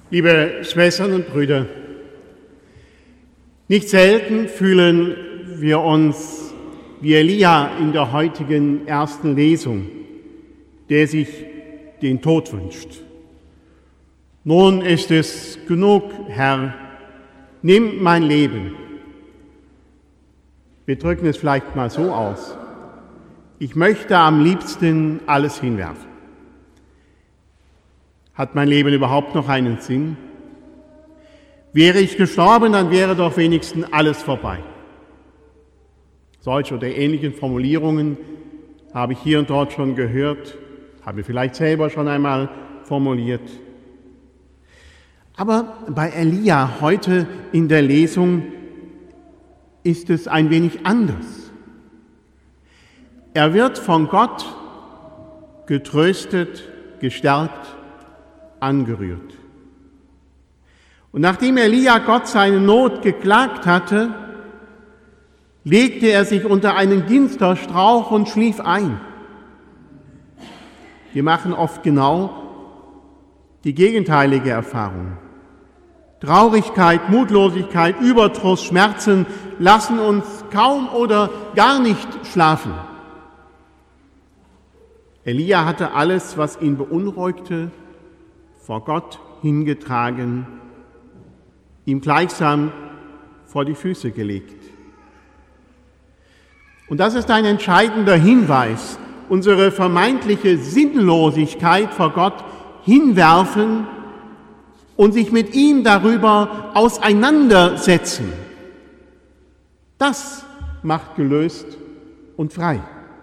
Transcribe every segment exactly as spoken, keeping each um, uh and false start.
Liebe Schwestern und Brüder, nicht selten fühlen wir uns wie Elia in der heutigen ersten Lesung, der sich den Tod wünscht. Nun ist es genug, Herr, nimm mein Leben. Wir drücken es vielleicht mal so aus. Ich möchte am liebsten alles hinwerfen. Hat mein Leben überhaupt noch einen Sinn? Wäre ich gestorben, dann wäre doch wenigstens alles vorbei. Solche oder ähnlichen Formulierungen habe ich hier und dort schon gehört, habe vielleicht selber schon einmal formuliert. Aber bei Elia heute in der Lesung ist es ein wenig anders. Er wird von Gott getröstet, gestärkt, angerührt. Und nachdem Elia Gott seine Not geklagt hatte, legte er sich unter einen Ginsterstrauch und schlief ein. Wir machen oft genau die gegenteilige Erfahrung. Traurigkeit, Mutlosigkeit, Überdruss, Schmerzen lassen uns kaum oder gar nicht schlafen. Elia hatte alles, was ihn beunruhigte, vor Gott hingetragen, ihm gleichsam vor die Füße gelegt. Und das ist ein entscheidender Hinweis. Unsere vermeintliche Sinnlosigkeit vor Gott hinwerfen und sich mit ihm darüber auseinandersetzen. Das macht gelöst und frei.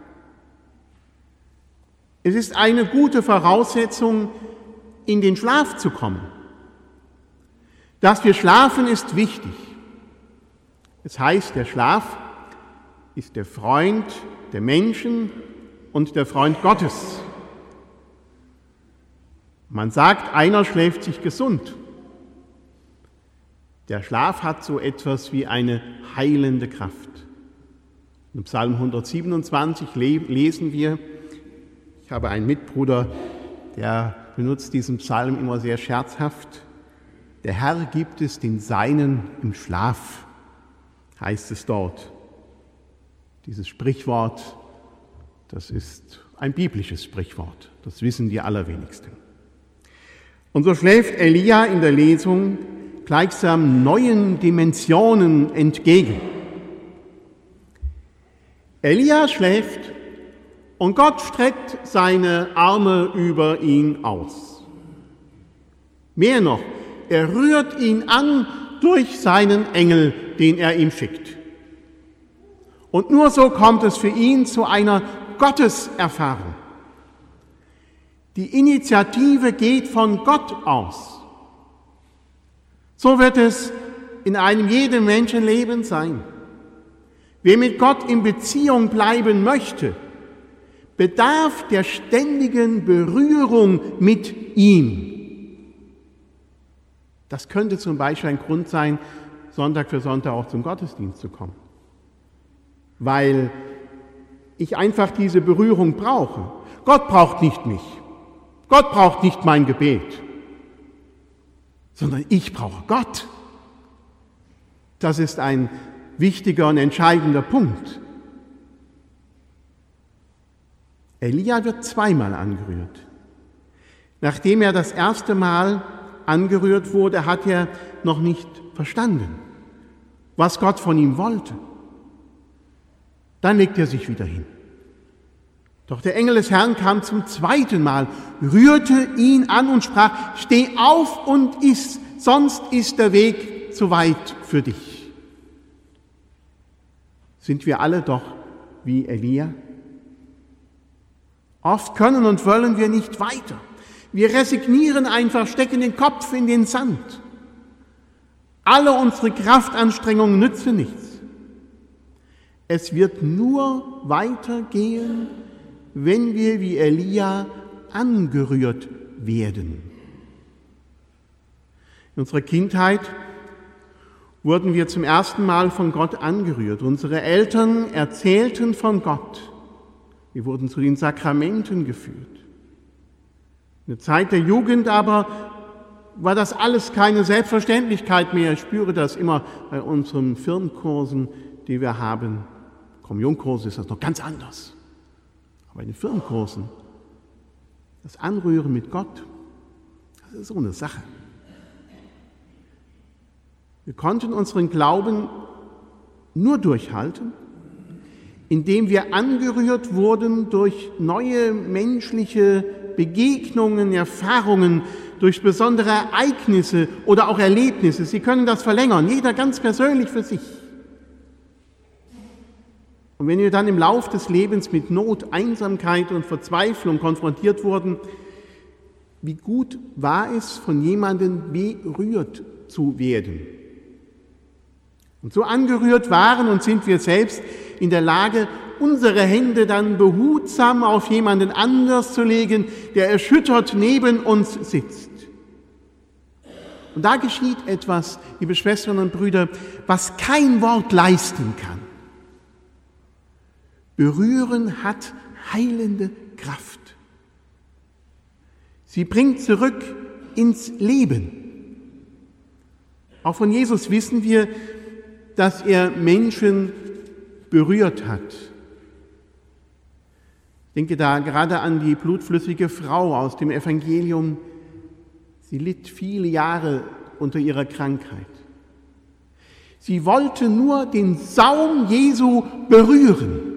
Es ist eine gute Voraussetzung, in den Schlaf zu kommen. Dass wir schlafen, ist wichtig. Es heißt, der Schlaf ist der Freund der Menschen und der Freund Gottes. Man sagt, einer schläft sich gesund. Der Schlaf hat so etwas wie eine heilende Kraft. Im Psalm hundertsiebenundzwanzig lesen wir, ich habe einen Mitbruder, der benutzt diesen Psalm immer sehr scherzhaft. Der Herr gibt es den Seinen im Schlaf, heißt es dort. Dieses Sprichwort, das ist ein biblisches Sprichwort, das wissen die allerwenigsten. Und so schläft Elia in der Lesung gleichsam neuen Dimensionen entgegen. Elia schläft und Gott streckt seine Arme über ihn aus. Mehr noch, er rührt ihn an durch seinen Engel, den er ihm schickt. Und nur so kommt es für ihn zu einer Gotteserfahrung. Die Initiative geht von Gott aus. So wird es in einem jeden Menschenleben sein. Wer mit Gott in Beziehung bleiben möchte, bedarf der ständigen Berührung mit ihm. Das könnte zum Beispiel ein Grund sein, Sonntag für Sonntag auch zum Gottesdienst zu kommen. Weil ich einfach diese Berührung brauche. Gott braucht nicht mich. Gott braucht nicht mein Gebet. Sondern ich brauche Gott. Das ist ein wichtiger und entscheidender Punkt. Elia wird zweimal angerührt. Nachdem er das erste Mal angerührt wurde, hat er noch nicht verstanden, was Gott von ihm wollte. Dann legt er sich wieder hin. Doch der Engel des Herrn kam zum zweiten Mal, rührte ihn an und sprach, steh auf und iss, sonst ist der Weg zu weit für dich. Sind wir alle doch wie Elia? Oft können und wollen wir nicht weiter. Wir resignieren einfach, stecken den Kopf in den Sand. Alle unsere Kraftanstrengungen nützen nichts. Es wird nur weitergehen, wenn wir wie Elia angerührt werden. In unserer Kindheit wurden wir zum ersten Mal von Gott angerührt. Unsere Eltern erzählten von Gott. Wir wurden zu den Sakramenten geführt. In der Zeit der Jugend aber war das alles keine Selbstverständlichkeit mehr. Ich spüre das immer bei unseren Firmenkursen, die wir haben. Kommunionkurse ist das noch ganz anders. Aber in den Firmenkursen, das Anrühren mit Gott, das ist so eine Sache. Wir konnten unseren Glauben nur durchhalten, indem wir angerührt wurden durch neue menschliche Begegnungen, Erfahrungen, durch besondere Ereignisse oder auch Erlebnisse. Sie können das verlängern, jeder ganz persönlich für sich. Und wenn wir dann im Lauf des Lebens mit Not, Einsamkeit und Verzweiflung konfrontiert wurden, wie gut war es, von jemandem berührt zu werden. Und so angerührt waren und sind wir selbst in der Lage, unsere Hände dann behutsam auf jemanden anders zu legen, der erschüttert neben uns sitzt. Und da geschieht etwas, liebe Schwestern und Brüder, was kein Wort leisten kann. Berühren hat heilende Kraft. Sie bringt zurück ins Leben. Auch von Jesus wissen wir, dass er Menschen berührt hat. Ich denke da gerade an die blutflüssige Frau aus dem Evangelium. Sie litt viele Jahre unter ihrer Krankheit. Sie wollte nur den Saum Jesu berühren.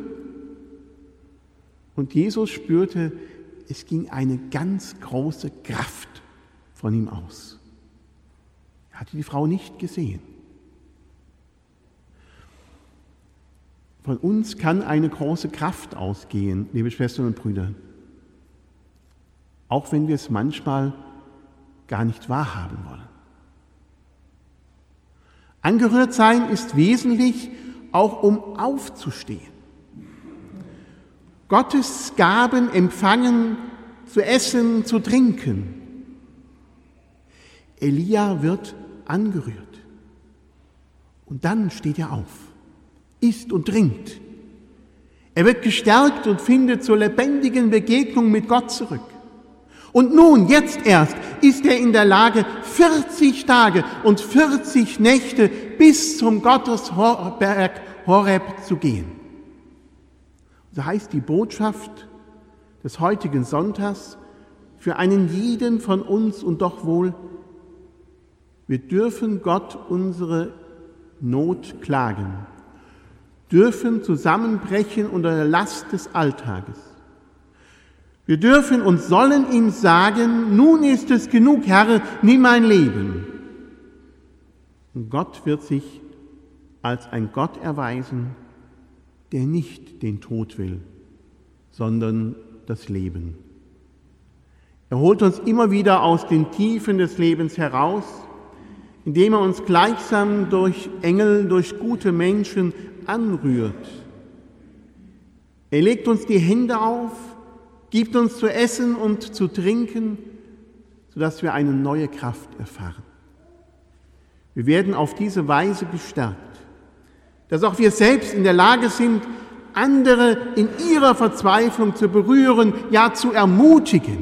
Und Jesus spürte, es ging eine ganz große Kraft von ihm aus. Er hatte die Frau nicht gesehen. Von uns kann eine große Kraft ausgehen, liebe Schwestern und Brüder, auch wenn wir es manchmal gar nicht wahrhaben wollen. Angerührt sein ist wesentlich, auch um aufzustehen. Gottes Gaben empfangen, zu essen, zu trinken. Elia wird angerührt. Und dann steht er auf, isst und trinkt. Er wird gestärkt und findet zur lebendigen Begegnung mit Gott zurück. Und nun, jetzt erst, ist er in der Lage, vierzig Tage und vierzig Nächte bis zum Gottesberg Horeb zu gehen. So heißt die Botschaft des heutigen Sonntags für einen jeden von uns und doch wohl, wir dürfen Gott unsere Not klagen, dürfen zusammenbrechen unter der Last des Alltages. Wir dürfen und sollen ihm sagen, nun ist es genug, Herr, nimm mein Leben. Und Gott wird sich als ein Gott erweisen, der nicht den Tod will, sondern das Leben. Er holt uns immer wieder aus den Tiefen des Lebens heraus, indem er uns gleichsam durch Engel, durch gute Menschen anrührt. Er legt uns die Hände auf, gibt uns zu essen und zu trinken, sodass wir eine neue Kraft erfahren. Wir werden auf diese Weise gestärkt, dass auch wir selbst in der Lage sind, andere in ihrer Verzweiflung zu berühren, ja zu ermutigen.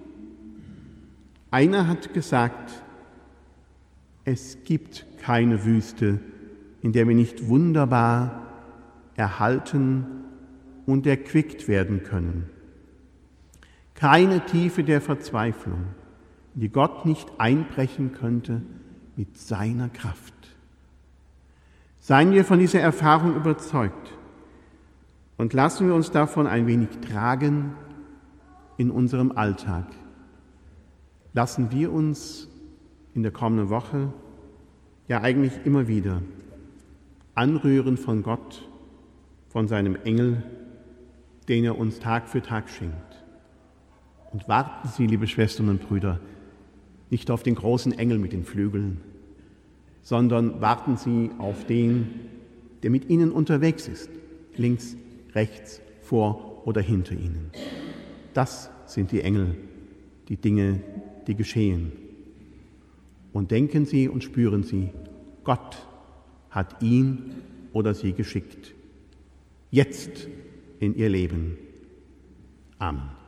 Einer hat gesagt, es gibt keine Wüste, in der wir nicht wunderbar erhalten und erquickt werden können. Keine Tiefe der Verzweiflung, in die Gott nicht einbrechen könnte mit seiner Kraft. Seien wir von dieser Erfahrung überzeugt und lassen wir uns davon ein wenig tragen in unserem Alltag. Lassen wir uns in der kommenden Woche, ja eigentlich immer wieder, anrühren von Gott, von seinem Engel, den er uns Tag für Tag schenkt. Und warten Sie, liebe Schwestern und Brüder, nicht auf den großen Engel mit den Flügeln, sondern warten Sie auf den, der mit Ihnen unterwegs ist, links, rechts, vor oder hinter Ihnen. Das sind die Engel, die Dinge, die geschehen. Und denken Sie und spüren Sie, Gott hat ihn oder sie geschickt, jetzt in Ihr Leben. Amen.